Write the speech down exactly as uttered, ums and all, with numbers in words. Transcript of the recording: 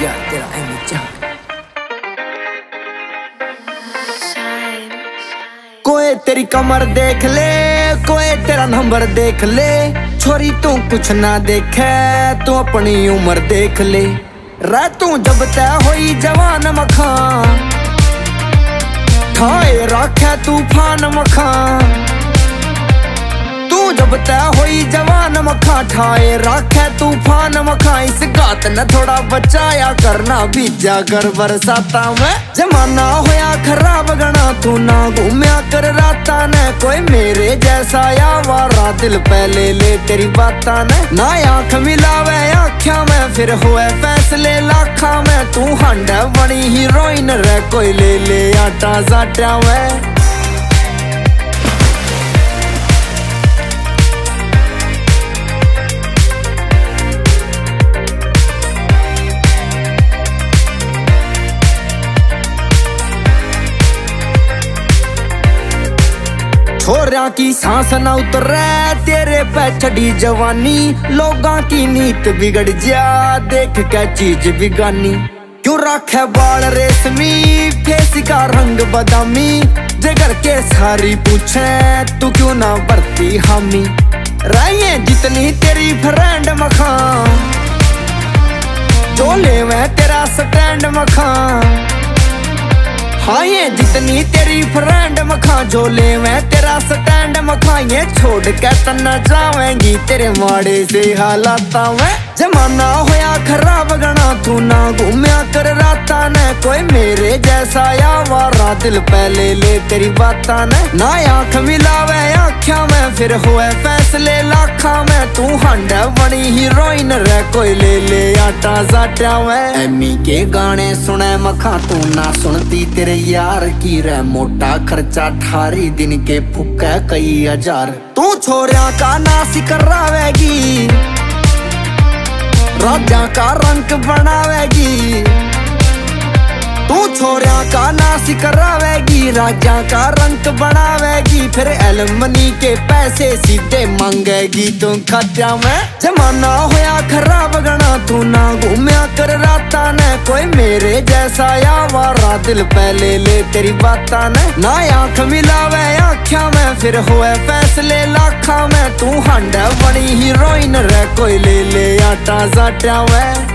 यार तेरा एमी चाह। कोई तेरी कमर देख ले, कोई तेरा नंबर देख ले, छोरी तू कुछ ना देखे, तू अपनी उम्र देख ले। रह तू जब तय होई जवान मखा, ठाए रखे तूफान मखा। तू जब तय होई जवान मखा, ठाए रखे तूफान मखा। इस गात न थोड़ा बचाया करना, बीजा कर बरसाता में। जमाना होया खराब गना, तू ना घूमया कर राता ने। कोई मेरे जैसा यावारा दिल पहले ले तेरी बाता ने। ना आँख मिलावे आँख्या में, फिर होए फैसले लाखा में। तू हंड बनी हीरोइन रे, कोई ले ले आटा जाटा में। छोरिया की सांस न उतरे तेरे पे चढ़ी जवानी। लोगां की नीत बिगड़ जा, देख के चीज बिगानी। क्यों रखे बाल रेशमी, फेस का रंग बदामी। जगर के सारी पूछे तू क्यों ना बरती हामी। राये जितनी तेरी फ्रेंड मखा, चोले में तेरा स्टैंड मखा। हाँ ये जितनी तेरी फ्रेंड मखा, झोले में तेरा स्टैंड मखा। ये छोड़ के तना जावेंगी तेरे माड़े से हालाता में। जमाना होया खराब गना, तू ना घूमया कर राता ने। कोई मेरे जैसा यावारा दिल पहले ले तेरी बाता ने। ना आँख मिलावे आँख्या में, फिर होए फैसले लाखा में। तू हंड बनी हीरोइन रे, कोई ले ले आटा जाटा में। एमी के गाने सुने मखा, तू ना सुनती तेरे यार की रे। मोटा खर्चा अठारी दिन के फुके कई हजार। तू छोरिया का नासी करावेगी, राजा का रंग बनावेगी। तू छोरिया का नासी करावेगी, राजा का रंग बनावेगी। फिर एलमनी के पैसे सीधे मांगेगी तू खात्या में। जमाना होया खराब गना, तू ना घूमया कर राता ने। कोई मेरे जैसा यावारा दिल पहले ले तेरी बाता ने। ना आँख मिलावे आँख्या में, फिर होए फैसले लाखा में। तू हंड बनी हीरोइन रे, कोई ले ले आटा जाटा में।